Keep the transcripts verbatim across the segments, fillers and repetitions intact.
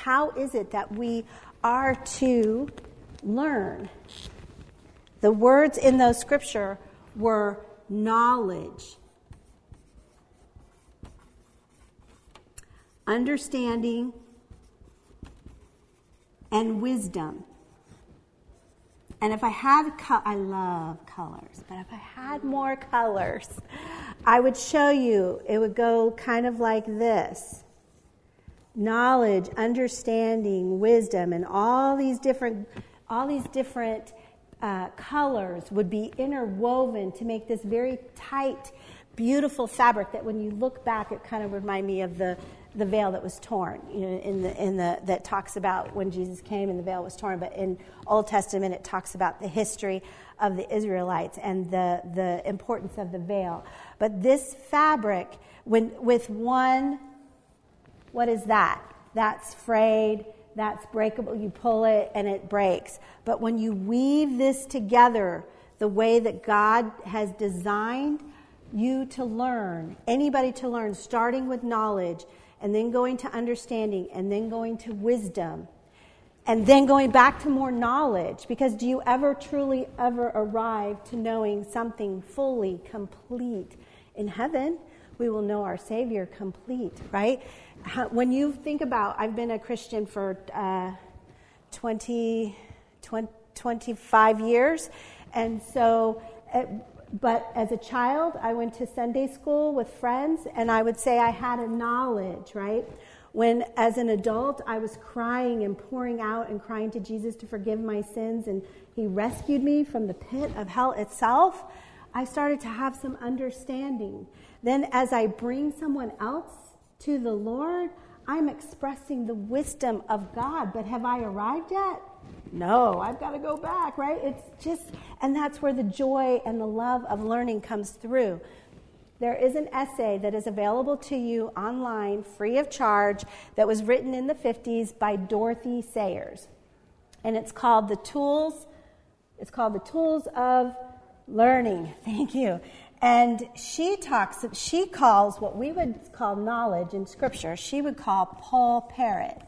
how is it that we are to learn? The words in those scripture were knowledge, understanding, and wisdom. And if I had, co- I love colors, but if I had more colors, I would show you, it would go kind of like this. Knowledge, understanding, wisdom, and all these different, all these different uh, colors would be interwoven to make this very tight, beautiful fabric that when you look back, it kind of remind me of the the veil that was torn, you know, in the in the that talks about when Jesus came and the veil was torn. But in Old Testament, it talks about the history of the Israelites and the the importance of the veil. But this fabric, when with one, what is that? That's frayed. That's breakable. You pull it and it breaks. But when you weave this together, the way that God has designed you to learn, anybody to learn, starting with knowledge, and then going to understanding, and then going to wisdom, and then going back to more knowledge. Because do you ever truly ever arrive to knowing something fully complete? In heaven, we will know our Savior complete, right? How, when you think about, I've been a Christian for uh, twenty, twenty, twenty-five years, and so... It, But as a child, I went to Sunday school with friends, and I would say I had a knowledge, right? When, as an adult, I was crying and pouring out and crying to Jesus to forgive my sins, and he rescued me from the pit of hell itself, I started to have some understanding. Then as I bring someone else to the Lord, I'm expressing the wisdom of God. But have I arrived yet? No, I've got to go back, right? It's just, and that's where the joy and the love of learning comes through. There is an essay that is available to you online, free of charge, that was written in the fifties by Dorothy Sayers. And it's called The Tools, it's called The Tools of Learning. Thank you. And she talks, she calls what we would call knowledge in Scripture, she would call Paul Parrott.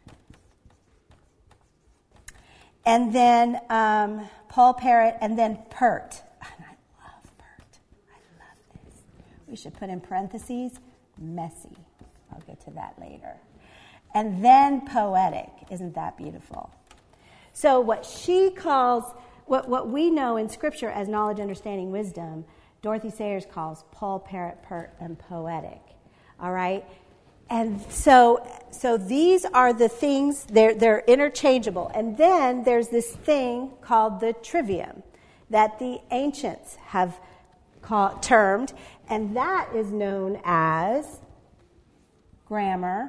And then um, Paul Parrott, and then Pert. And I love Pert. I love this. We should put in parentheses, messy. I'll get to that later. And then poetic. Isn't that beautiful? So what she calls, what, what we know in Scripture as knowledge, understanding, wisdom, Dorothy Sayers calls Paul Parrott, Pert, and poetic. All right? And so so these are the things, they're, they're interchangeable. And then there's this thing called the trivium that the ancients have called, termed, and that is known as grammar,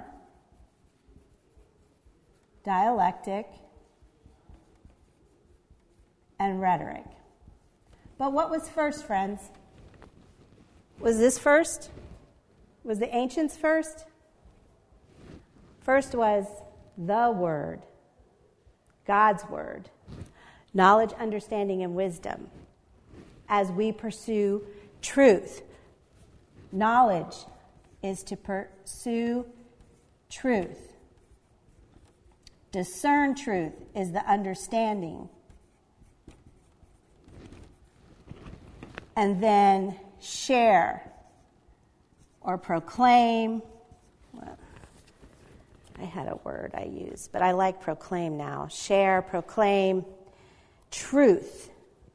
dialectic, and rhetoric. But what was first, friends? Was this first? Was the ancients first? First was the Word, God's Word, knowledge, understanding, and wisdom as we pursue truth. Knowledge is to pursue truth. Discern truth is the understanding. And then share or proclaim. Well, I had a word I used, but I like proclaim now. Share, proclaim, truth.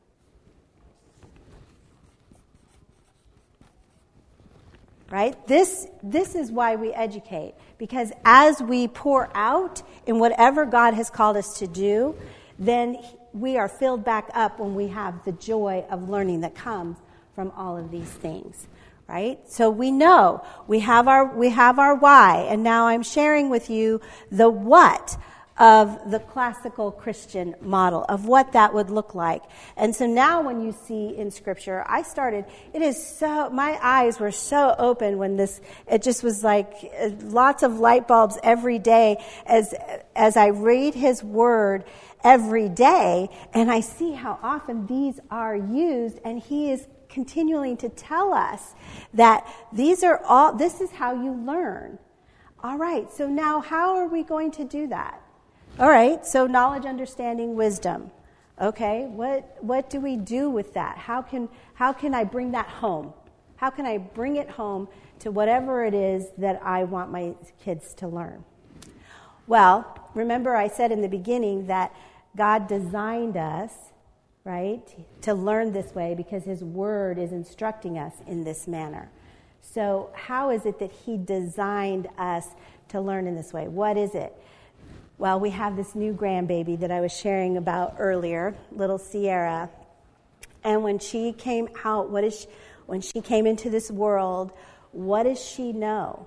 Right? This, this is why we educate. Because as we pour out in whatever God has called us to do, then we are filled back up when we have the joy of learning that comes from all of these things. Right? So we know we have our we have our why, and now I'm sharing with you the what of the classical Christian model of what that would look like. And so now when you see in Scripture, I started, it is so, my eyes were so open when this, it just was like lots of light bulbs every day as as I read His Word every day, and I see how often these are used, and He is continuing to tell us that these are all, this is how you learn. All right, so now how are we going to do that? All right, so knowledge, understanding, wisdom. Okay, what what do we do with that? How can how can I bring that home? How can I bring it home to whatever it is that I want my kids to learn? Well, remember I said in the beginning that God designed us, right, to learn this way because His Word is instructing us in this manner. So how is it that He designed us to learn in this way? What is it? Well, we have this new grandbaby that I was sharing about earlier, little Sierra. And when she came out, what is she, when she came into this world, what does she know?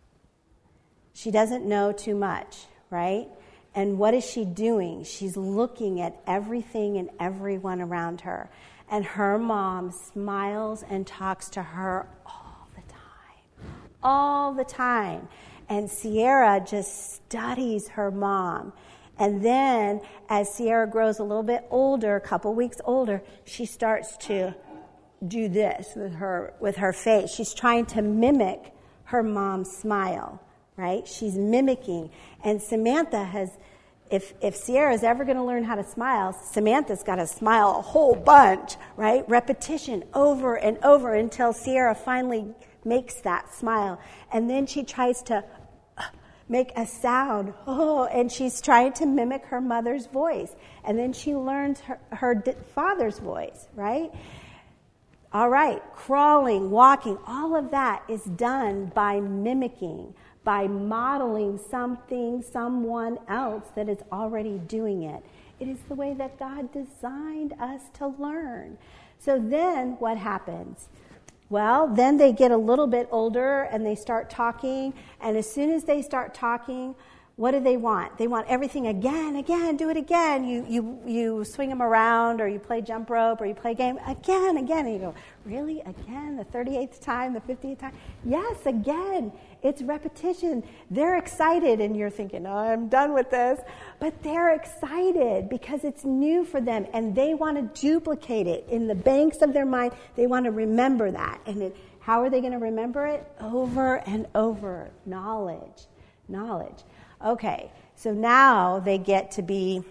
She doesn't know too much, right? And what is she doing? She's looking at everything and everyone around her. And her mom smiles and talks to her all the time. All the time. And Sierra just studies her mom. And then as Sierra grows a little bit older, a couple weeks older, she starts to do this with her with her face. She's trying to mimic her mom's smile, right? She's mimicking. And Samantha has, if if Sierra's ever going to learn how to smile, Samantha's got to smile a whole bunch, right? Repetition over and over until Sierra finally makes that smile. And then she tries to make a sound, oh, and she's trying to mimic her mother's voice. And then she learns her, her father's voice, right? All right, crawling, walking, all of that is done by mimicking, by modeling something, someone else that is already doing it. It is the way that God designed us to learn. So then what happens? Well, then they get a little bit older and they start talking. And as soon as they start talking, what do they want? They want everything again, again, do it again. You you you swing them around, or you play jump rope, or you play a game again, again. And you go, really? Again? The thirty-eighth time? The fiftieth time? Yes, again. It's repetition. They're excited, and you're thinking, oh, I'm done with this. But they're excited because it's new for them, and they want to duplicate it in the banks of their mind. They want to remember that. And it, how are they going to remember it? Over and over. Knowledge. Knowledge. Okay, so now they get to be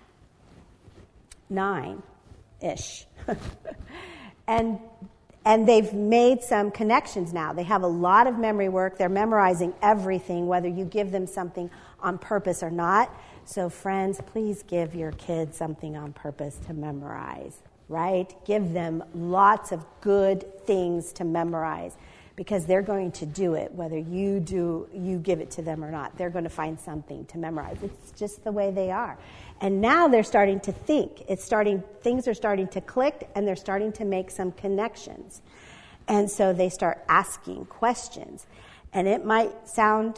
nine-ish. and and they've made some connections now. They have a lot of memory work. They're memorizing everything, whether you give them something on purpose or not. So friends, please give your kids something on purpose to memorize, right? Give them lots of good things to memorize, because they're going to do it, whether you do you give it to them or not. They're going to find something to memorize. It's just the way they are. And now they're starting to think. It's starting. Things are starting to click, and they're starting to make some connections. And so they start asking questions. And it might sound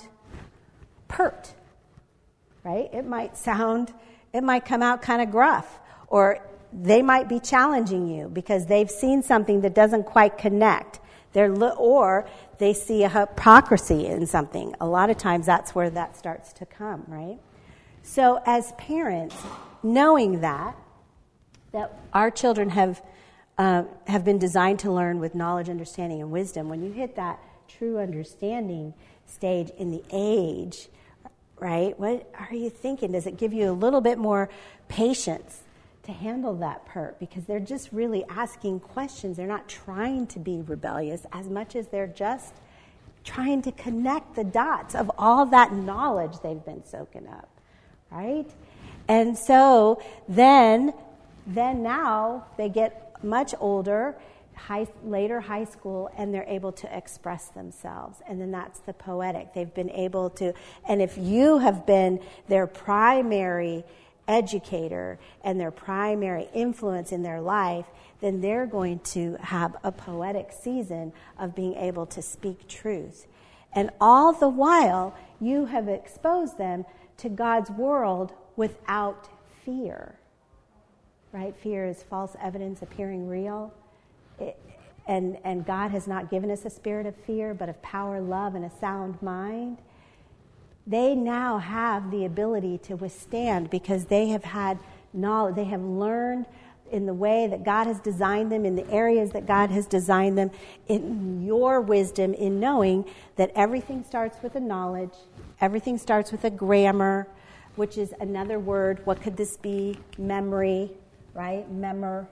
pert, right? It might sound, it might come out kind of gruff. Or they might be challenging you because they've seen something that doesn't quite connect. They're, or they see a hypocrisy in something. A lot of times that's where that starts to come, right? So as parents, knowing that, that our children have uh, have been designed to learn with knowledge, understanding, and wisdom, when you hit that true understanding stage in the age, right, what are you thinking? Does it give you a little bit more patience to handle that part? Because they're just really asking questions. They're not trying to be rebellious as much as they're just trying to connect the dots of all that knowledge they've been soaking up, right? And so then, then now they get much older, high, later high school, and they're able to express themselves. And then that's the poetic. They've been able to, and if you have been their primary educator and their primary influence in their life, then they're going to have a poetic season of being able to speak truth. And all the while, you have exposed them to God's world without fear. Right? Fear is false evidence appearing real. It, and, and God has not given us a spirit of fear, but of power, love, and a sound mind. They now have the ability to withstand because they have had knowledge, they have learned in the way that God has designed them, in the areas that God has designed them, in your wisdom, in knowing that everything starts with a knowledge, everything starts with a grammar, which is another word. What could this be? Memory, right? Memor,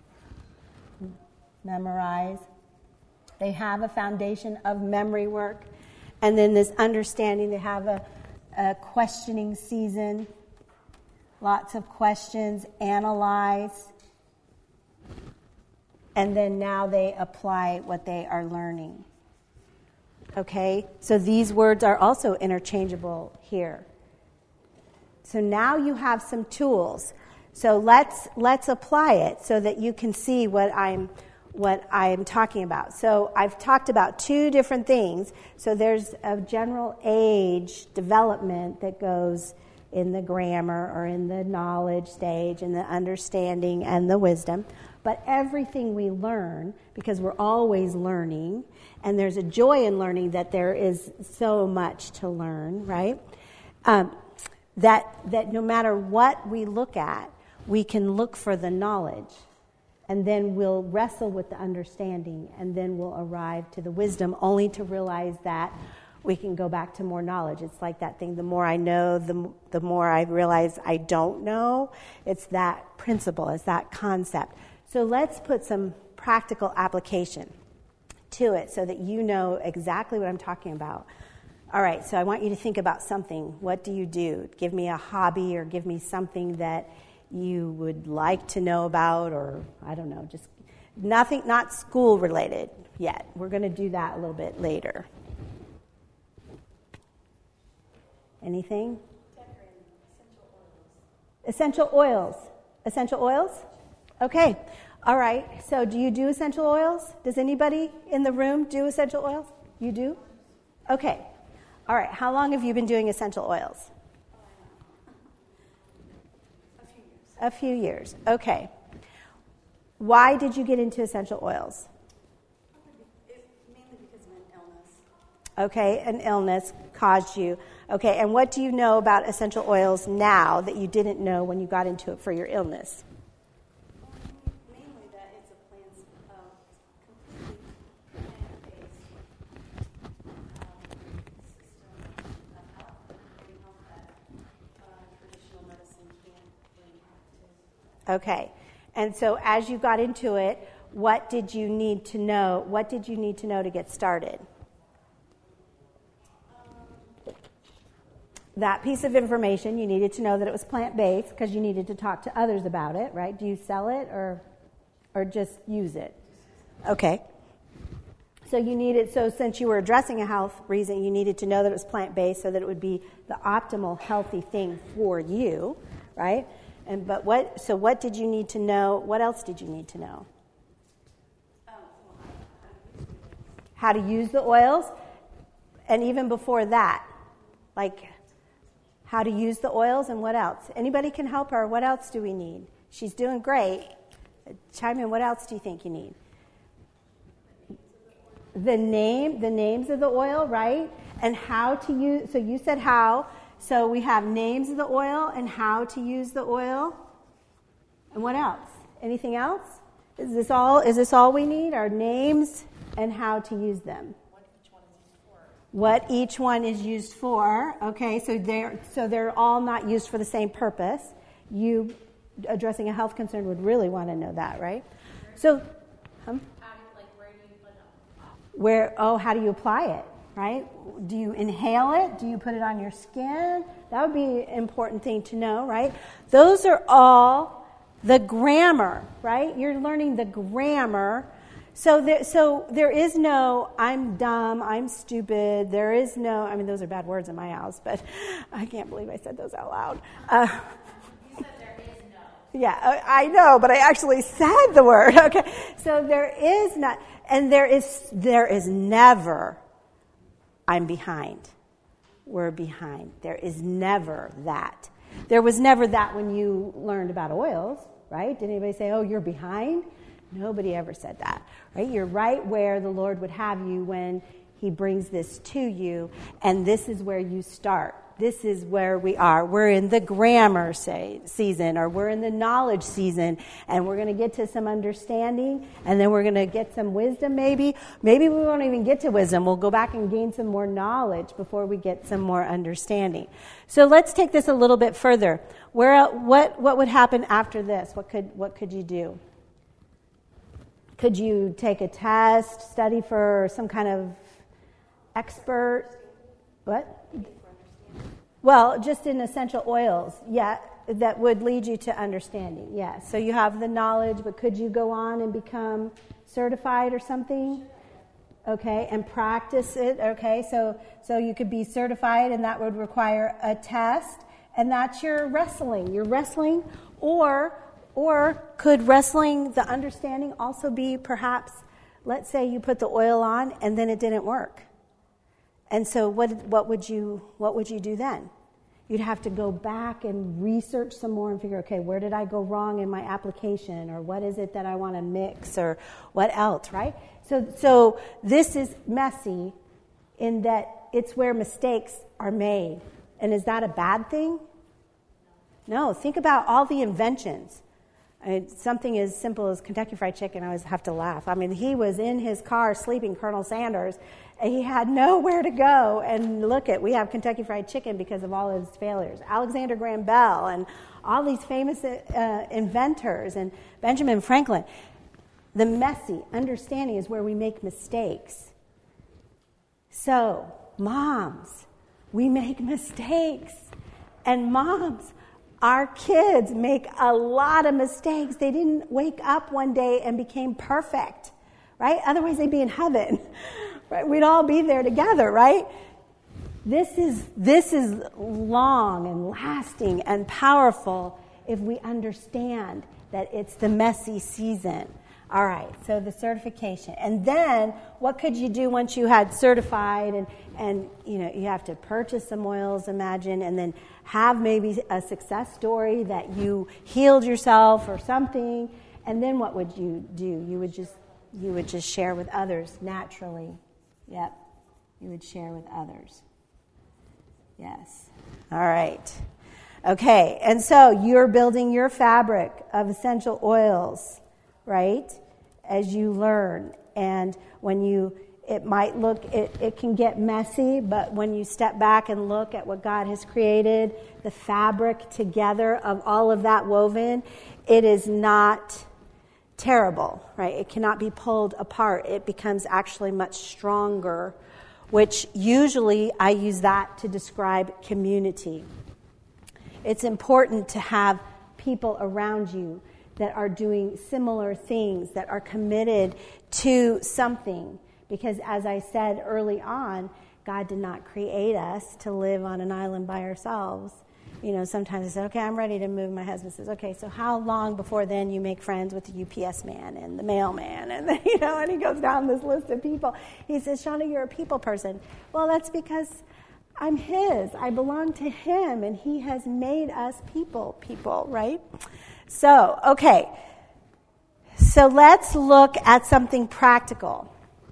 memorize. They have a foundation of memory work. And then this understanding, they have a, a questioning season, lots of questions, analyze. And then now they apply what they are learning. Okay? So these words are also interchangeable here. So now you have some tools. So let's let's apply it so that you can see what I'm what I'm talking about. So I've talked about two different things. So there's a general age development that goes in the grammar or in the knowledge stage and the understanding and the wisdom. But everything we learn, because we're always learning, and there's a joy in learning that there is so much to learn, right? Um, that that no matter what we look at, we can look for the knowledge, and then we'll wrestle with the understanding, and then we'll arrive to the wisdom, only to realize that we can go back to more knowledge. It's like that thing, the more I know, the, the more I realize I don't know. It's that principle, it's that concept. So let's put some practical application to it so that you know exactly what I'm talking about. All right, so I want you to think about something. What do you do? Give me a hobby or give me something that you would like to know about, or I don't know, just nothing, not school related yet. We're going to do that a little bit later. Anything? Essential oils. Essential oils? Okay. All right. So do you do essential oils? Does anybody in the room do essential oils? You do? Okay. All right. How long have you been doing essential oils? A few years. A few years. Okay. Why did you get into essential oils? It, mainly because of an illness. Okay, an illness caused you. Okay, and what do you know about essential oils now that you didn't know when you got into it for your illness? Mainly that it's a plant, uh, completely plant-based um, system of health, bring health that uh, traditional medicine can't bring health to. Okay, and so as you got into it, what did you need to know? What did you need to know to get started? That piece of information, you needed to know that it was plant-based because you needed to talk to others about it, right? Do you sell it or or just use it? Okay. So you needed, so since you were addressing a health reason, you needed to know that it was plant-based so that it would be the optimal healthy thing for you, right? And but what, so what did you need to know? What else did you need to know? How to use the oils, and even before that, like how to use the oils and what else? Anybody can help her. What else do we need? She's doing great. Chime in. What else do you think you need? The name, the names of the oil, right? And how to use. So you said how. So we have names of the oil and how to use the oil. And what else? Anything else? Is this all? Is this all we need? Our names and how to use them. What each one is used for. Okay, so they're so they're all not used for the same purpose. You addressing a health concern would really want to know that, right? So, um, How do, like, where do you put it? where? Oh, how do you apply it? Right? Do you inhale it? Do you put it on your skin? That would be an important thing to know, right? Those are all the grammar, right? You're learning the grammar. So there, so there is no, I'm dumb, I'm stupid. There is no, I mean, those are bad words in my house, but I can't believe I said those out loud. Uh, You said there is no. yeah, I I know, but I actually said the word. Okay, so there is not, and there is there is never, I'm behind. We're behind. There is never that. There was never that when you learned about oils, right? Did anybody say, oh, you're behind? Nobody ever said that, right? You're right where the Lord would have you when he brings this to you, and this is where you start. this is where we are. We're in the grammar say, season, or we're in the knowledge season, and we're going to get to some understanding, and then we're going to get some wisdom maybe. Maybe we won't even get to wisdom. We'll go back and gain some more knowledge before we get some more understanding. So let's take this a little bit further. Where, what, what would happen after this? What could, what could you do? Could you take a test, study for some kind of expert? What? Well, just in essential oils, yeah, that would lead you to understanding, yeah. So you have the knowledge, but could you go on and become certified or something? Okay, and practice it, okay? So, so you could be certified, and that would require a test, and that's your wrestling. You're wrestling, or... Or could wrestling, the understanding, also be perhaps, let's say you put the oil on and then it didn't work. And so what what would you what would you do then? You'd have to go back and research some more and figure, okay, where did I go wrong in my application? Or what is it that I want to mix? Or what else, right? So so this is messy in that it's where mistakes are made. And is that a bad thing? No, think about all the inventions. I mean, something as simple as Kentucky Fried Chicken, I always have to laugh. I mean, he was in his car sleeping, Colonel Sanders, and he had nowhere to go. And look at, we have Kentucky Fried Chicken because of all his failures. Alexander Graham Bell and all these famous uh, inventors and Benjamin Franklin. The messy understanding is where we make mistakes. So, moms, we make mistakes. And moms, our kids make a lot of mistakes. They didn't wake up one day and became perfect, right? Otherwise, they'd be in heaven, right? We'd all be there together, right? This is this is long and lasting and powerful if we understand that it's the messy season. All right, so the certification. And then what could you do once you had certified and, and you know, you have to purchase some oils, imagine, and then have maybe a success story that you healed yourself or something. And then what would you do? You would just you would just share with others naturally. Yep. You would share with others. Yes. All right. Okay, and so you're building your fabric of essential oils, right, as you learn. And when you, it might look, it, it can get messy, but when you step back and look at what God has created, the fabric together of all of that woven, it is not terrible, right? It cannot be pulled apart. It becomes actually much stronger, which usually I use that to describe community. It's important to have people around you that are doing similar things, that are committed to something. Because as I said early on, God did not create us to live on an island by ourselves. You know, sometimes I say, okay, I'm ready to move. My husband says, okay, so how long before then you make friends with the U P S man and the mailman? And then, you know, and he goes down this list of people. He says, Shauna, you're a people person. Well, that's because I'm his. I belong to him, and he has made us people, people, right? So, okay. So let's look at something practical.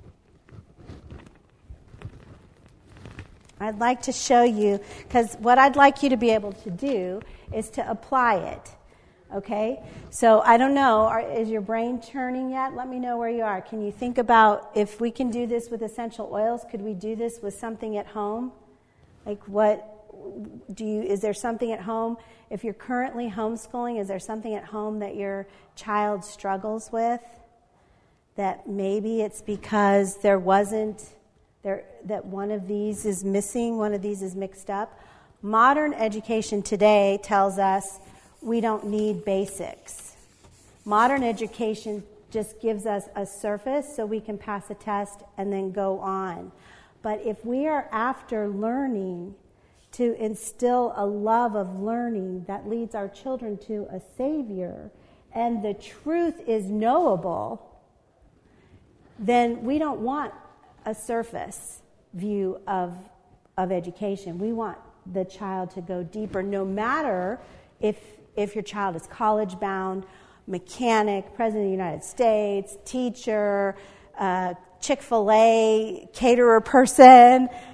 I'd like to show you, because what I'd like you to be able to do is to apply it, okay? So I don't know, are, is your brain churning yet? Let me know where you are. Can you think about if we can do this with essential oils, could we do this with something at home? Like what do you, is there something at home? If you're currently homeschooling, is there something at home that your child struggles with? That maybe it's because there wasn't, there that one of these is missing, one of these is mixed up. Modern education today tells us we don't need basics. Modern education just gives us a surface so we can pass a test and then go on. But if we are after learning to instill a love of learning that leads our children to a Savior, and the truth is knowable, then we don't want a surface view of, of education. We want the child to go deeper, no matter if, if your child is college-bound, mechanic, president of the United States, teacher, uh, Chick-fil-A caterer person.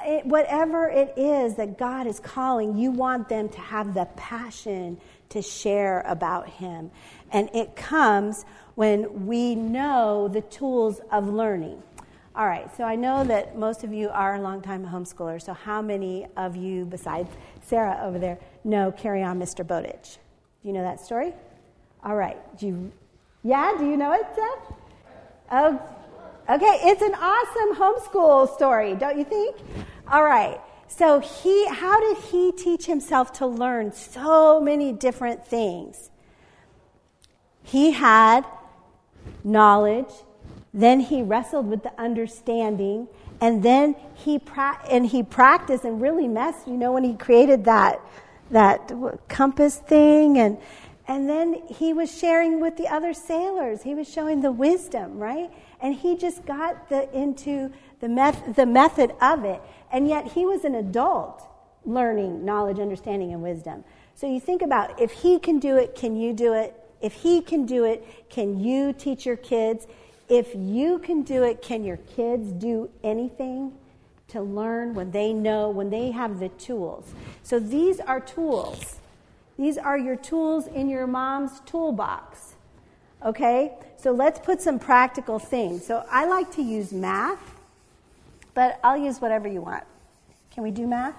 it, whatever it is that God is calling, you want them to have the passion to share about him. And it comes when we know the tools of learning. All right, so I know that most of you are longtime homeschoolers, so how many of you, besides Sarah over there, know Carry On, Mister Bowditch? Do you know that story? All right. Do you, yeah, do you know it, Seth? Oh, okay, it's an awesome homeschool story, don't you think? All right. So he, how did he teach himself to learn so many different things? He had knowledge, then he wrestled with the understanding, and then he pra- and he practiced and really messed, you know, when he created that that compass thing, and and then he was sharing with the other sailors. He was showing the wisdom, right? And he just got the into the meth- the method of it. And yet he was an adult learning knowledge, understanding, and wisdom. So you think about, if he can do it, can you do it? If he can do it, can you teach your kids? If you can do it, can your kids do anything to learn when they know, when they have the tools? So these are tools. These are your tools in your mom's toolbox. Okay? So let's put some practical things. So I like to use math, but I'll use whatever you want. Can we do math?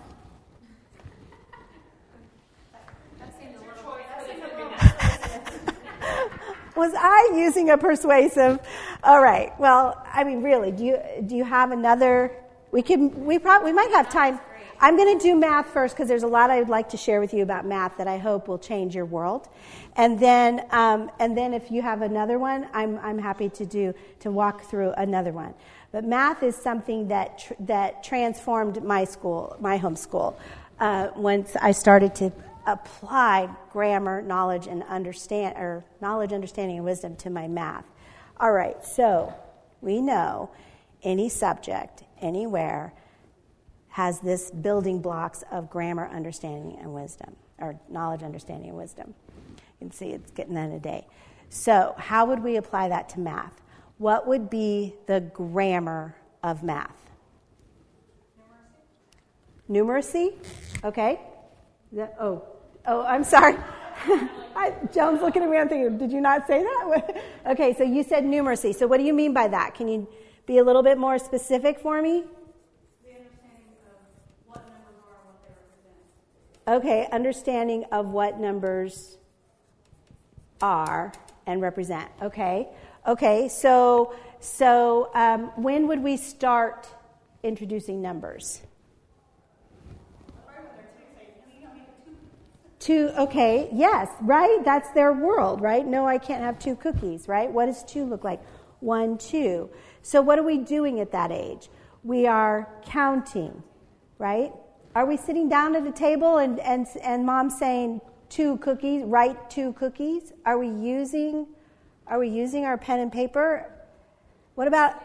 Was I using a persuasive? All right. Well, I mean, really, do you do you have another? We can. We probably we might have time. I'm going to do math first because there's a lot I would like to share with you about math that I hope will change your world, and then um, and then if you have another one, I'm I'm happy to do to walk through another one. But math is something that tr- that transformed my school, my homeschool, uh, once I started to apply grammar, knowledge, and understand, or knowledge, understanding, and wisdom to my math. All right, so we know any subject, anywhere, has this building blocks of grammar, understanding, and wisdom, or knowledge, understanding, and wisdom. You can see it's getting that in a day. So how would we apply that to math? What would be the grammar of math? Numeracy. Numeracy? Okay. That, oh, oh, I'm sorry. I, Joan's looking at me. I'm thinking, did you not say that? Okay, so you said numeracy. So what do you mean by that? Can you be a little bit more specific for me? The understanding of what numbers are and what they represent. Okay, understanding of what numbers are and represent. Okay, okay. So, so um, when would we start introducing numbers? Two, okay, yes, right? That's their world, right? No, I can't have two cookies, right? What does two look like? One, two. So what are we doing at that age? We are counting, right? Are we sitting down at a table and, and, and mom saying two cookies, write two cookies? Are we using, are we using our pen and paper? What about?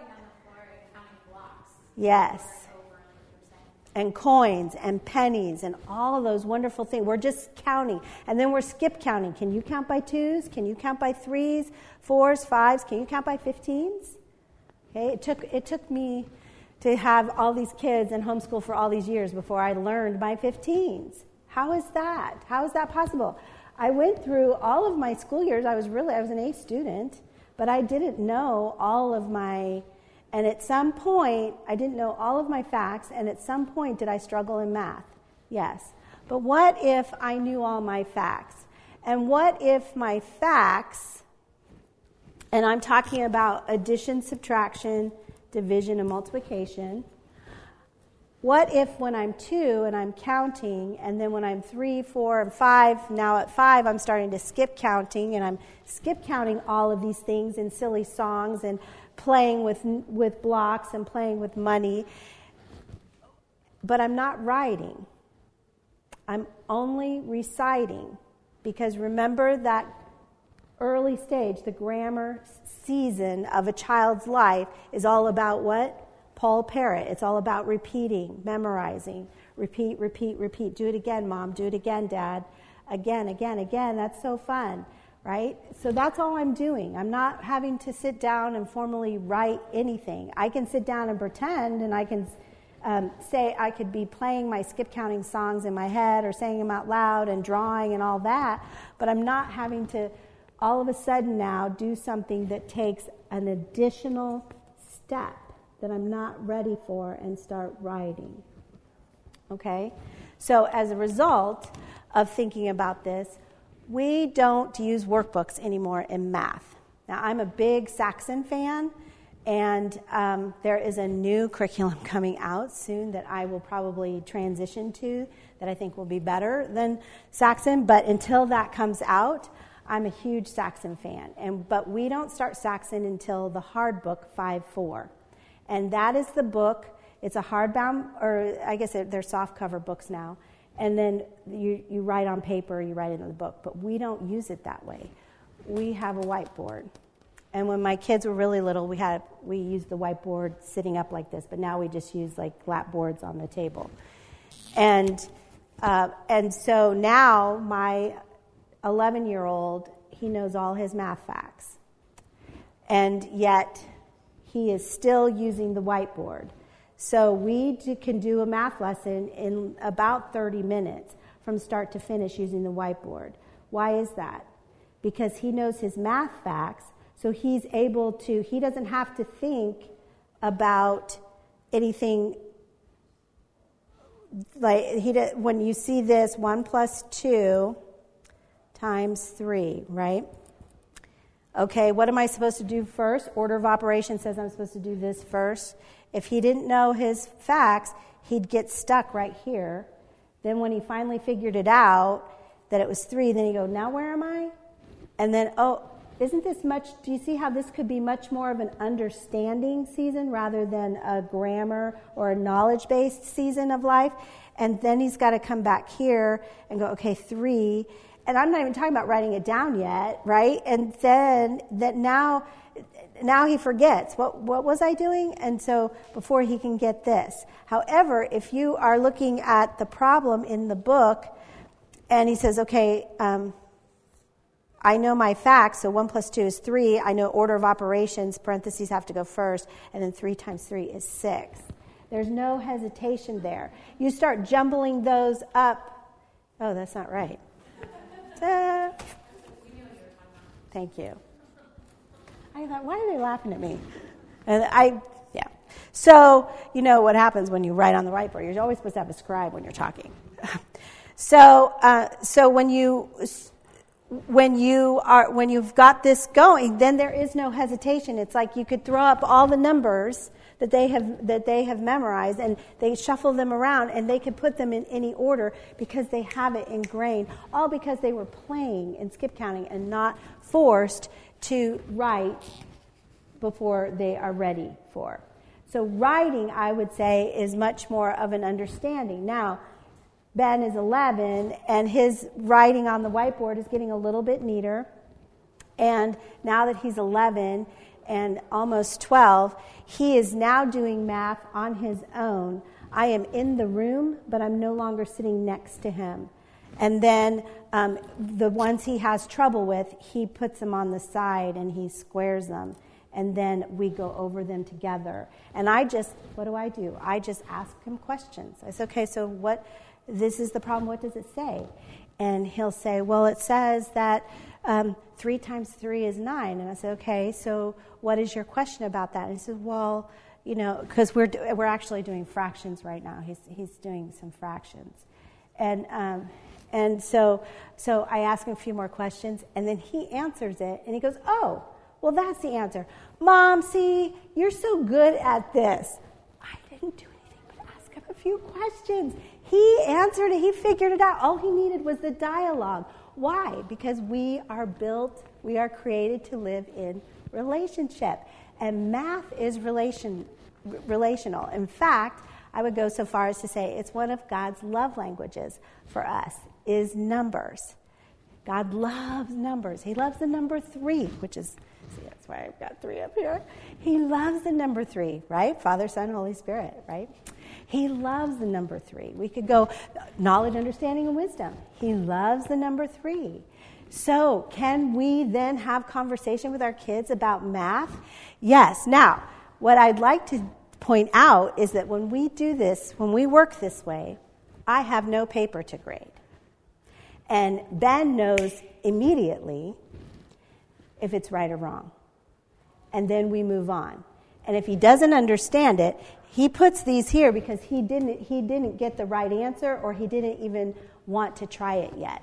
Yes. And coins and pennies and all of those wonderful things. We're just counting. And then we're skip counting. Can you count by twos? Can you count by threes, fours, fives? Can you count by fifteens? Okay, it took it took me to have all these kids in homeschool for all these years before I learned my fifteens. How is that? How is that possible? I went through all of my school years. I was really I was an A student, but I didn't know all of my. And at some point, I didn't know all of my facts, and at some point, did I struggle in math? Yes. But what if I knew all my facts? And what if my facts, and I'm talking about addition, subtraction, division, and multiplication, what if when I'm two and I'm counting, and then when I'm three, four, and five, now at five, I'm starting to skip counting, and I'm skip counting all of these things in silly songs and playing with with blocks and playing with money, but I'm not writing. I'm only reciting, because remember that early stage, the grammar season of a child's life is all about what? Paul Parrott. It's all about repeating, memorizing, repeat, repeat, repeat. Do it again, Mom. Do it again, Dad. Again, again, again. That's so fun. Right? So that's all I'm doing. I'm not having to sit down and formally write anything. I can sit down and pretend, and I can um, say I could be playing my skip counting songs in my head or saying them out loud and drawing and all that, but I'm not having to all of a sudden now do something that takes an additional step that I'm not ready for and start writing. Okay? So as a result of thinking about this, we don't use workbooks anymore in math. Now, I'm a big Saxon fan, and um, there is a new curriculum coming out soon that I will probably transition to that I think will be better than Saxon. But until that comes out, I'm a huge Saxon fan. And but we don't start Saxon until the hard book five four. And that is the book. It's a hardbound, or I guess they're softcover books now. And then you, you write on paper, you write into the book. But we don't use it that way. We have a whiteboard. And when my kids were really little, we had we used the whiteboard sitting up like this, but now we just use like lap boards on the table. And uh, and so now my eleven-year-old, he knows all his math facts. And yet he is still using the whiteboard. So we do, can do a math lesson in about thirty minutes from start to finish using the whiteboard. Why is that? Because he knows his math facts. So he's able to, he doesn't have to think about anything like, he. When you see this, one plus two times three, right? Okay, what am I supposed to do first? Order of operations says I'm supposed to do this first. If he didn't know his facts, he'd get stuck right here. Then when he finally figured it out, that it was three, then he'd go, now where am I? And then, oh, isn't this much, do you see how this could be much more of an understanding season rather than a grammar or a knowledge-based season of life? And then he's got to come back here and go, okay, three. And I'm not even talking about writing it down yet, right? And then that now, now he forgets. What, what was I doing? And so before he can get this. However, if you are looking at the problem in the book, and he says, okay, um, I know my facts, so one plus two is three. I know order of operations, parentheses have to go first, and then three times three is six. There's no hesitation there. You start jumbling those up. Oh, that's not right. Uh, thank you. I thought, why are they laughing at me? And I, yeah. So, you know what happens when you write on the whiteboard. You're always supposed to have a scribe when you're talking. so, uh, so when you... When you are, when you've got this going, then there is no hesitation. It's like you could throw up all the numbers that they have that they have memorized, and they shuffle them around, and they can put them in any order because they have it ingrained. All because they were playing in skip counting and not forced to write before they are ready for. So writing, I would say, is much more of an understanding. Now, Ben is eleven, and his writing on the whiteboard is getting a little bit neater. And now that he's eleven and almost twelve, he is now doing math on his own. I am in the room, but I'm no longer sitting next to him. And then um, the ones he has trouble with, he puts them on the side and he squares them. And then we go over them together. And I just, what do I do? I just ask him questions. I say, okay, so what... This is the problem. What does it say? And he'll say, well, it says that um, three times three is nine. And I say, okay, so what is your question about that? And he says, well, you know, because we're do- we're actually doing fractions right now. He's he's doing some fractions, and um, and so so I ask him a few more questions, and then he answers it, and he goes, oh, well, that's the answer. Mom, see, you're so good at this. I didn't do anything but ask him a few questions. He answered it. He figured it out. All he needed was the dialogue. Why? Because we are built, we are created to live in relationship. And math is relation, relational. In fact, I would go so far as to say it's one of God's love languages for us, is numbers. God loves numbers. He loves the number three, which is, see, that's why I've got three up here. He loves the number three, right? Father, Son, Holy Spirit, right? He loves the number three. We could go knowledge, understanding, and wisdom. He loves the number three. So can we then have conversation with our kids about math? Yes. Now, what I'd like to point out is that when we do this, when we work this way, I have no paper to grade. And Ben knows immediately if it's right or wrong. And then we move on. And if he doesn't understand it, he puts these here because he didn't he didn't get the right answer, or he didn't even want to try it yet.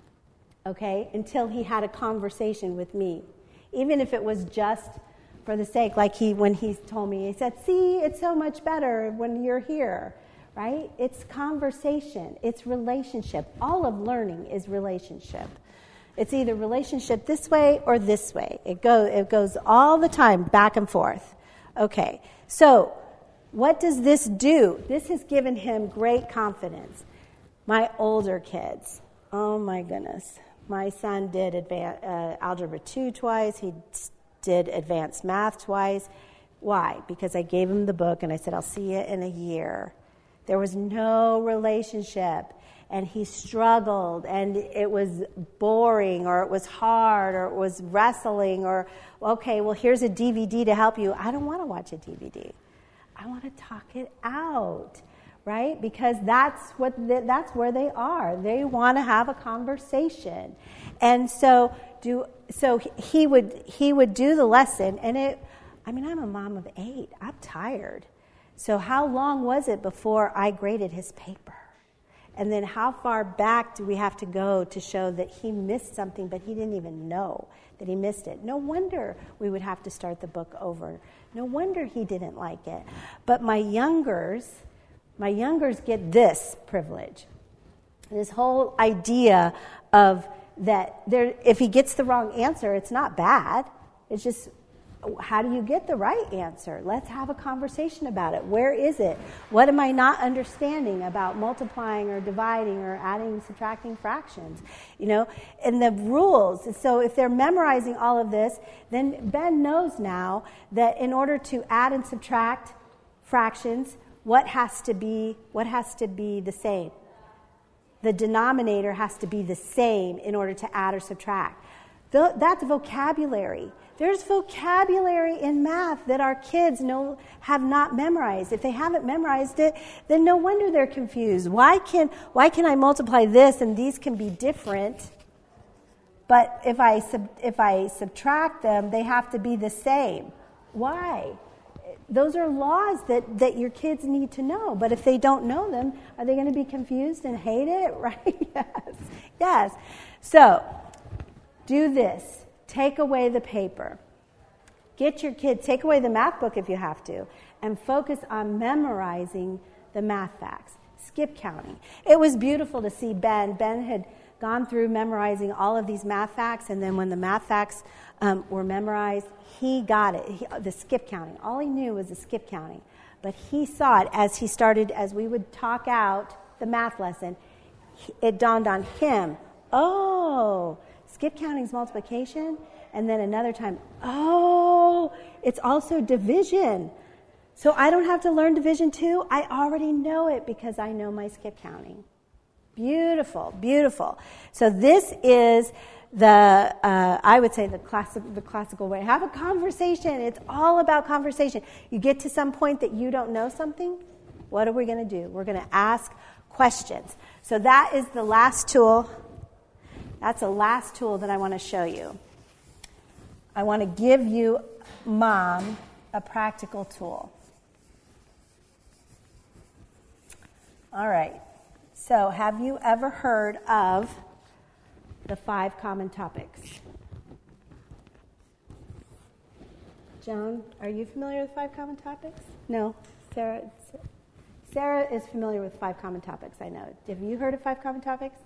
Okay? Until he had a conversation with me. Even if it was just for the sake, like he when he told me, he said, "See, it's so much better when you're here." Right? It's conversation. It's relationship. All of learning is relationship. It's either relationship this way or this way. It goes it goes all the time back and forth. Okay. So, what does this do? This has given him great confidence. My older kids. Oh my goodness. My son did advanced, uh, Algebra two twice. He did advanced math twice. Why? Because I gave him the book and I said, "I'll see you in a year." There was no relationship, and he struggled, and it was boring, or it was hard, or it was wrestling, or, okay, well, here's a D V D to help you. I don't want to watch a D V D. I want to talk it out, right? Because that's what the, that's where they are. They want to have a conversation, and so do so. He would he would do the lesson, and it. I mean, I'm a mom of eight. I'm tired. So how long was it before I graded his paper? And then how far back do we have to go to show that he missed something, but he didn't even know that he missed it? No wonder we would have to start the book over. No wonder he didn't like it. But my youngers, my youngers get this privilege. This whole idea of that there, if he gets the wrong answer, it's not bad. It's just, how do you get the right answer? Let's have a conversation about it. Where is it? What am I not understanding about multiplying or dividing or adding, subtracting fractions? You know, and the rules. So if they're memorizing all of this, then Ben knows now that in order to add and subtract fractions, what has to be what has to be the same? The denominator has to be the same in order to add or subtract. That's vocabulary. There's vocabulary in math that our kids know have not memorized. If they haven't memorized it, then no wonder they're confused. Why can why can I multiply this and these can be different? But if I sub, if I subtract them, they have to be the same. Why? Those are laws that, that your kids need to know. But if they don't know them, are they going to be confused and hate it? Right? Yes. Yes. So, do this. Take away the paper. Get your kids, take away the math book if you have to, and focus on memorizing the math facts. Skip counting. It was beautiful to see Ben. Ben had gone through memorizing all of these math facts, and then when the math facts um, were memorized, he got it. He, the skip counting. All he knew was the skip counting. But he saw it as he started, as we would talk out the math lesson, it dawned on him, oh, skip counting is multiplication, and then another time, oh, it's also division. So I don't have to learn division too. I already know it because I know my skip counting. Beautiful, beautiful. So this is the, uh, I would say the classic, the classical way. Have a conversation. It's all about conversation. You get to some point that you don't know something, what are we going to do? We're going to ask questions. So that is the last tool. That's the last tool that I want to show you. I want to give you, Mom, a practical tool. All right. So have you ever heard of the five common topics? Joan, are you familiar with five common topics? No. Sarah, Sarah is familiar with five common topics, I know. Have you heard of five common topics?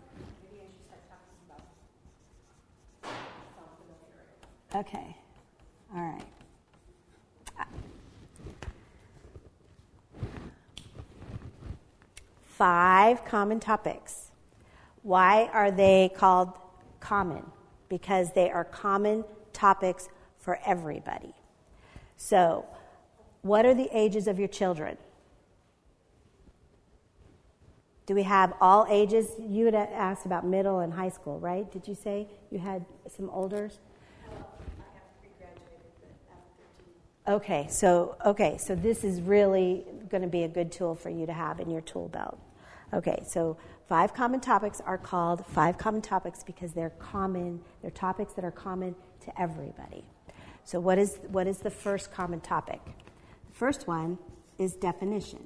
Okay. All right. Five common topics. Why are they called common? Because they are common topics for everybody. So, what are the ages of your children? Do we have all ages? You had asked about middle and high school, right? Did you say you had some olders? Okay, so okay, so this is really going to be a good tool for you to have in your tool belt. Okay, so five common topics are called five common topics because they're common, they're topics that are common to everybody. So what is what is the first common topic? The first one is definition.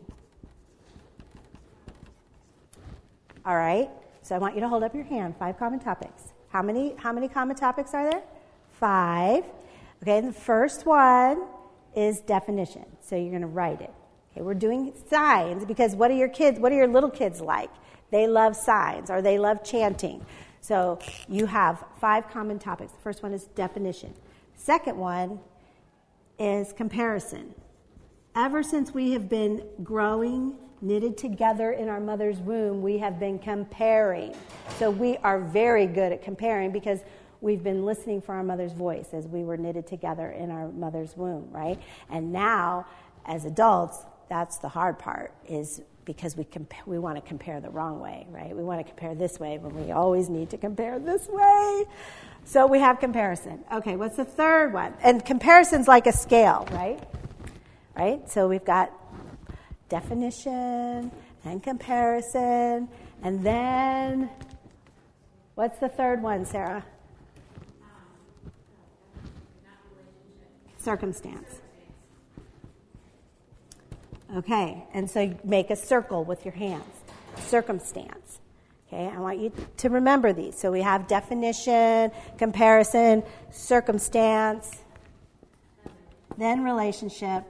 All right, so I want you to hold up your hand, five common topics. How many how many common topics are there? Five. Okay, and the first one is definition. So you're going to write it. Okay, we're doing signs because what are your kids, what are your little kids like? They love signs or they love chanting. So you have five common topics. The first one is definition. Second one is comparison. Ever since we have been growing, knitted together in our mother's womb, we have been comparing. So we are very good at comparing because we've been listening for our mother's voice as we were knitted together in our mother's womb, right? And now, as adults, that's the hard part, is because we comp- we want to compare the wrong way, right? We want to compare this way when we always need to compare this way. So we have comparison. Okay, what's the third one? And comparison's like a scale, right? Right? So we've got definition and comparison, and then what's the third one, Sarah? Circumstance. Okay, and so you make a circle with your hands. Circumstance. Okay, I want you to remember these. So we have definition, comparison, circumstance, then relationship,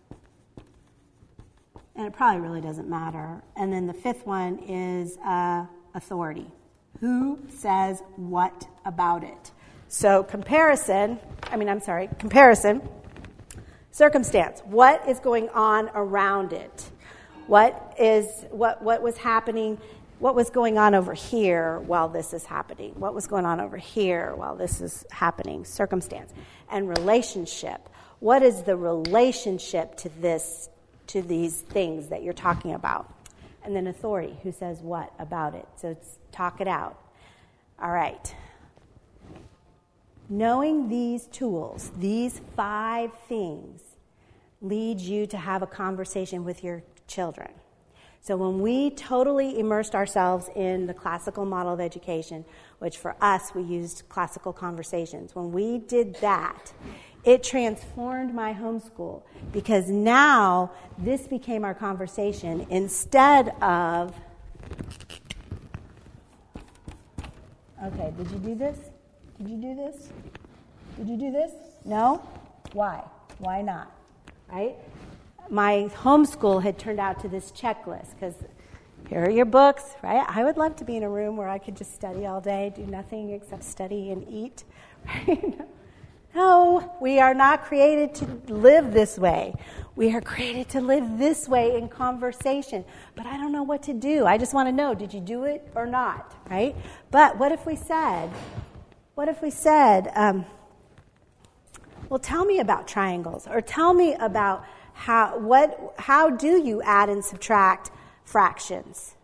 and it probably really doesn't matter. And then the fifth one is uh, authority. Who says what about it? So comparison, I mean, I'm sorry, comparison, circumstance. What is going on around it? What is what what was happening? What was going on over here while this is happening? What was going on over here while this is happening? Circumstance. And relationship. What is the relationship to this, to these things that you're talking about? And then authority. Who says what about it? So it's talk it out. All right. Knowing these tools, these five things, leads you to have a conversation with your children. So when we totally immersed ourselves in the classical model of education, which for us we used classical conversations, when we did that, it transformed my homeschool because now this became our conversation instead of, okay, did you do this? Did you do this? Did you do this? No? Why? Why not? Right? My homeschool had turned out to this checklist because here are your books, right? I would love to be in a room where I could just study all day, do nothing except study and eat. Right? No, we are not created to live this way. We are created to live this way in conversation. But I don't know what to do. I just want to know, did you do it or not? Right? But what if we said, what if we said, um, well, tell me about triangles, or tell me about how what how do you add and subtract fractions?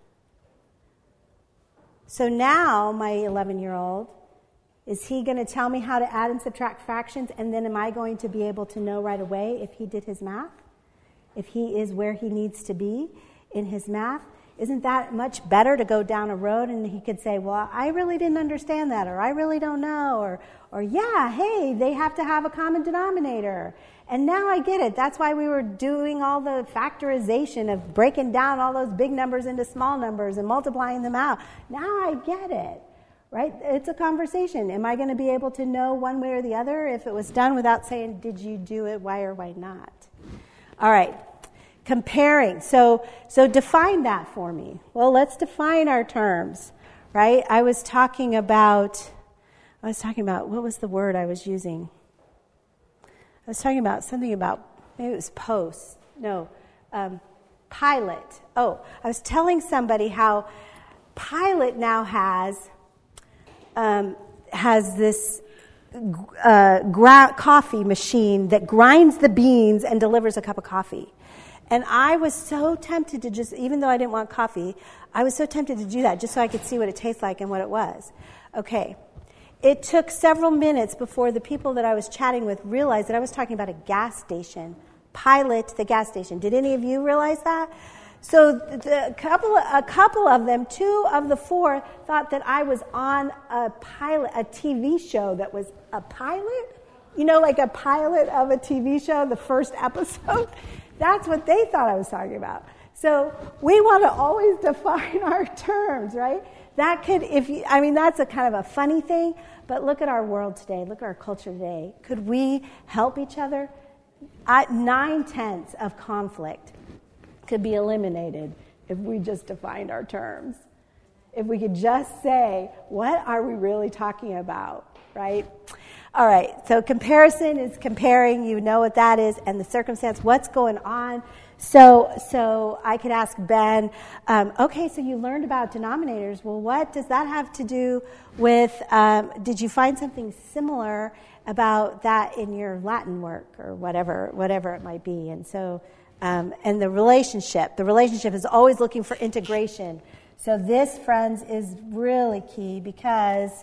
So now my eleven-year-old, is he going to tell me how to add and subtract fractions, and then am I going to be able to know right away if he did his math? If he is where he needs to be in his math? Isn't that much better to go down a road and he could say, well, I really didn't understand that, or I really don't know, or, or yeah, hey, they have to have a common denominator. And now I get it. That's why we were doing all the factorization of breaking down all those big numbers into small numbers and multiplying them out. Now I get it, right? It's a conversation. Am I going to be able to know one way or the other if it was done without saying, did you do it, why or why not? All right. Comparing. So, so define that for me. Well, let's define our terms, right? I was talking about, I was talking about, what was the word I was using? I was talking about something about, maybe it was post. No, um, pilot. Oh, I was telling somebody how Pilot now has, um, has this uh, gra- coffee machine that grinds the beans and delivers a cup of coffee. And I was so tempted to just, even though I didn't want coffee, I was so tempted to do that just so I could see what it tastes like and what it was. Okay. it took several minutes before the people that I was chatting with realized that I was talking about a gas station. Pilot the gas station. Did any of you realize that? So the couple, a couple of them, two of the four, thought that I was on a pilot, a T V show that was a pilot. You know, like a pilot of a T V show, the first episode. That's what they thought I was talking about. So we want to always define our terms, right? That could, if you, I mean, that's a kind of a funny thing, but look at our world today. Look at our culture today. Could we help each other? I, nine-tenths of conflict could be eliminated if we just defined our terms. If we could just say, what are we really talking about, right? All right, so comparison is comparing, you know what that is, and the circumstance, what's going on. So so I could ask Ben, um, okay, so you learned about denominators. Well, what does that have to do with, um, did you find something similar about that in your Latin work or whatever, whatever it might be? And so, um, and the relationship, the relationship is always looking for integration. So this, friends, is really key because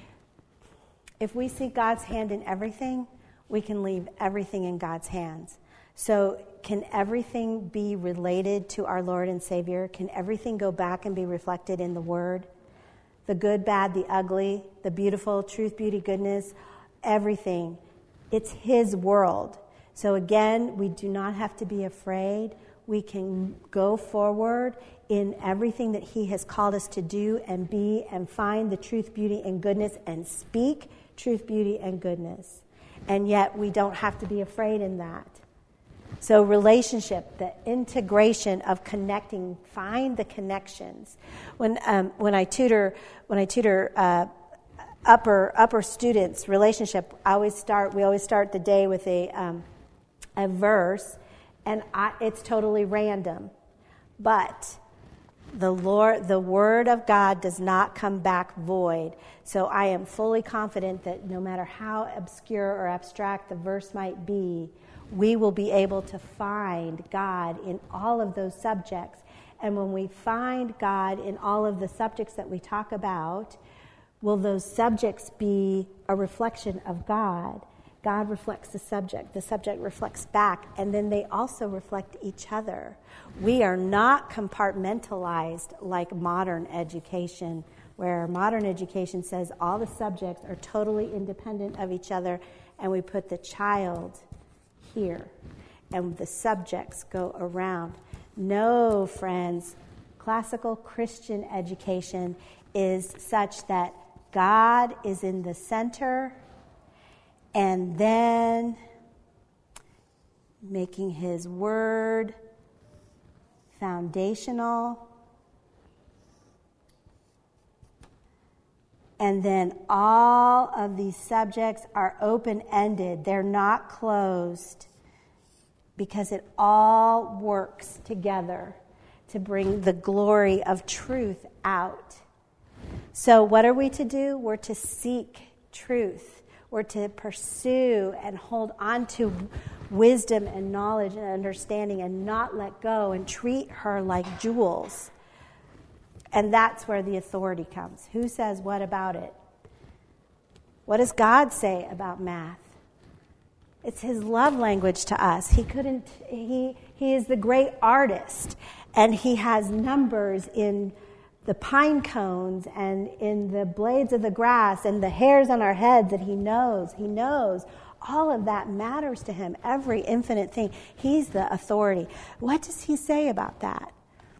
if we see God's hand in everything, we can leave everything in God's hands. So can everything be related to our Lord and Savior? Can everything go back and be reflected in the Word? The good, bad, the ugly, the beautiful, truth, beauty, goodness, everything. It's His world. So again, we do not have to be afraid. We can go forward in everything that He has called us to do and be and find the truth, beauty, and goodness and speak truth, beauty, and goodness. And yet we don't have to be afraid in that. So relationship, the integration of connecting, find the connections. When um, when I tutor when I tutor uh, upper upper students, relationship, I always start. We always start the day with a um, a verse, and I, it's totally random, but the Lord, the Word of God does not come back void. So I am fully confident that no matter how obscure or abstract the verse might be, we will be able to find God in all of those subjects. And when we find God in all of the subjects that we talk about, will those subjects be a reflection of God? God reflects the subject. The subject reflects back. And then they also reflect each other. We are not compartmentalized like modern education, where modern education says all the subjects are totally independent of each other, and we put the child here, and the subjects go around. No, friends, classical Christian education is such that God is in the center, and then making His Word foundational, and then all of these subjects are open-ended. They're not closed because it all works together to bring the glory of truth out. So what are we to do? We're to seek truth. We're to pursue and hold on to wisdom and knowledge and understanding and not let go and treat her like jewels. And that's where the authority comes. Who says what about it? What does God say about math? It's His love language to us. He couldn't, he, he is the great artist, and He has numbers in the pine cones and in the blades of the grass and the hairs on our heads that He knows. He knows. All of that matters to Him, every infinite thing. He's the authority. What does He say about that?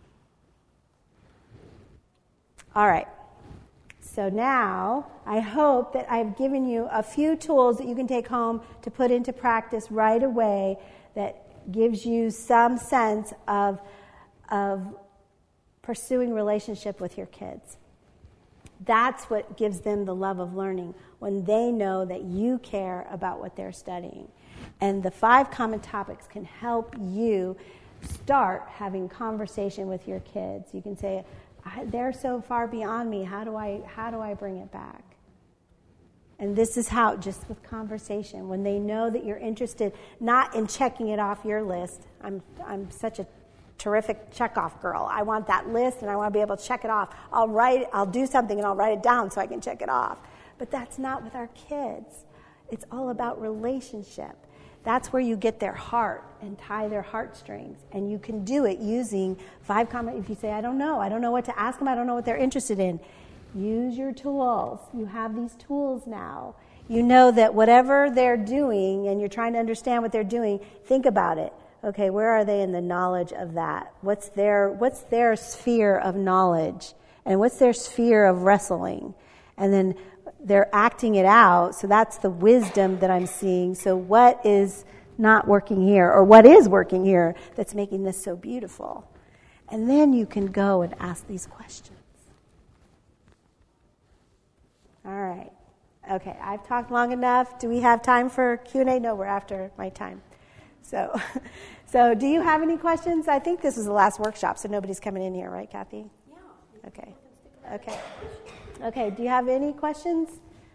All right. So now, I hope that I've given you a few tools that you can take home to put into practice right away that gives you some sense of, of pursuing relationship with your kids. That's what gives them the love of learning, when they know that you care about what they're studying. And the five common topics can help you start having conversation with your kids. You can say, they're so far beyond me. How do I how do I bring it back? And this is how, just with conversation, when they know that you're interested, not in checking it off your list. I'm I'm such a terrific checkoff girl. I want that list, and I want to be able to check it off. I'll write, I'll do something, and I'll write it down so I can check it off. But that's not with our kids. It's all about relationship. That's where you get their heart and tie their heartstrings. And you can do it using five common, if you say, I don't know, I don't know what to ask them, I don't know what they're interested in. Use your tools. You have these tools now. You know that whatever they're doing, and you're trying to understand what they're doing, think about it. Okay, where are they in the knowledge of that? What's their, what's their sphere of knowledge? And what's their sphere of wrestling? And then they're acting it out, so that's the wisdom that I'm seeing. So what is not working here, or what is working here that's making this so beautiful? And then you can go and ask these questions. All right. Okay, I've talked long enough. Do we have time for Q and A? No, we're after my time. So, so do you have any questions? I think this is the last workshop, so nobody's coming in here, right, Kathy? Yeah. Okay. Okay. Okay, do you have any questions?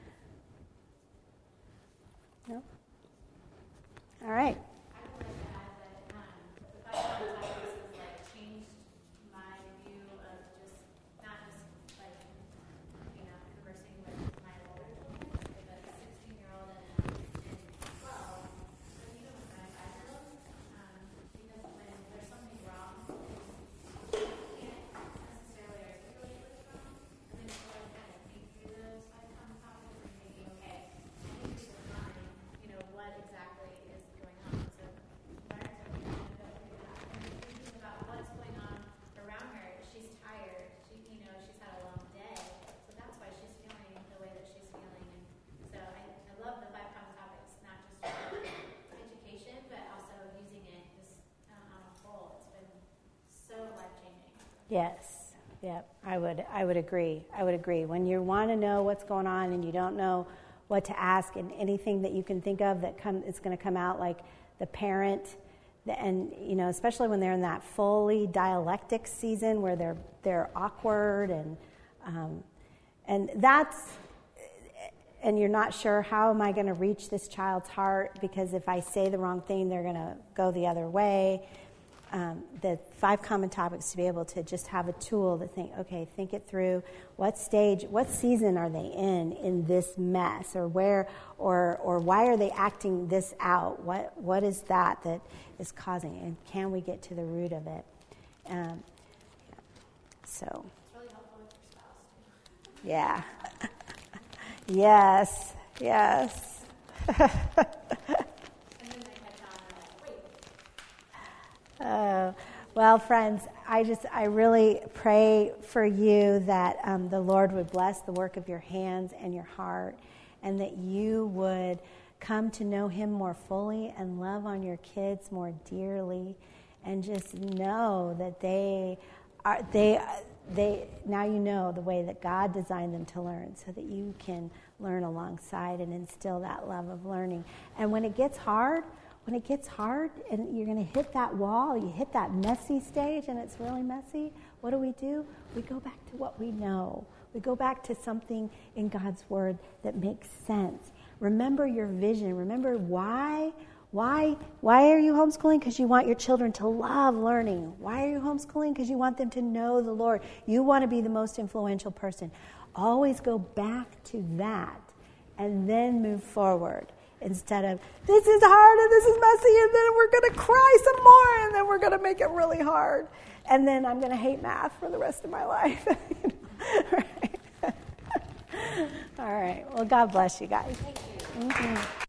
No? All right. I would like to add that um, the five common topics has like changed my view of just not just like you know conversing with my older children, with a sixteen-year-old and a and twelve, but even with my five-year-old, um, because when there's something wrong, you can't necessarily articulate what's wrong, and then you go and kind of think through those five common topics and thinking, okay, I need to define, you know, what exactly is going on. So parents are trying to go through that and thinking about what's going on around her. She's tired. She, you know, she's had a long day, so that's why she's feeling the way that she's feeling. And so I, I love the five common topics, not just for education, but also using it just uh, on a whole. It's been so life changing. Yes. Yep. I would I would agree. I would agree. When you want to know what's going on and you don't know what to ask, and anything that you can think of that come is going to come out, like the parent, the, and you know, especially when they're in that fully dialectic season where they're they're awkward and um, and that's and you're not sure, how am I going to reach this child's heart, because if I say the wrong thing, they're going to go the other way. Um, the five common topics, to be able to just have a tool to think, okay, think it through. What stage, what season are they in in this mess, or where, or or why are they acting this out? What what is that that is causing it, and can we get to the root of it? Um, so, It's really helpful with your spouse too. yeah, yes, yes. Uh, well, friends, I just, I really pray for you that um, the Lord would bless the work of your hands and your heart, and that you would come to know Him more fully and love on your kids more dearly, and just know that they are, they, they, now you know the way that God designed them to learn, so that you can learn alongside and instill that love of learning. And when it gets hard, When it gets hard and you're going to hit that wall, you hit that messy stage and it's really messy, what do we do? We go back to what we know. We go back to something in God's Word that makes sense. Remember your vision. Remember why. Why, why are you homeschooling? Because you want your children to love learning. Why are you homeschooling? Because you want them to know the Lord. You want to be the most influential person. Always go back to that and then move forward. Instead of, this is hard and this is messy, and then we're going to cry some more, and then we're going to make it really hard. And then I'm going to hate math for the rest of my life. You know? Right. All right. Well, God bless you guys. Thank you. Mm-hmm.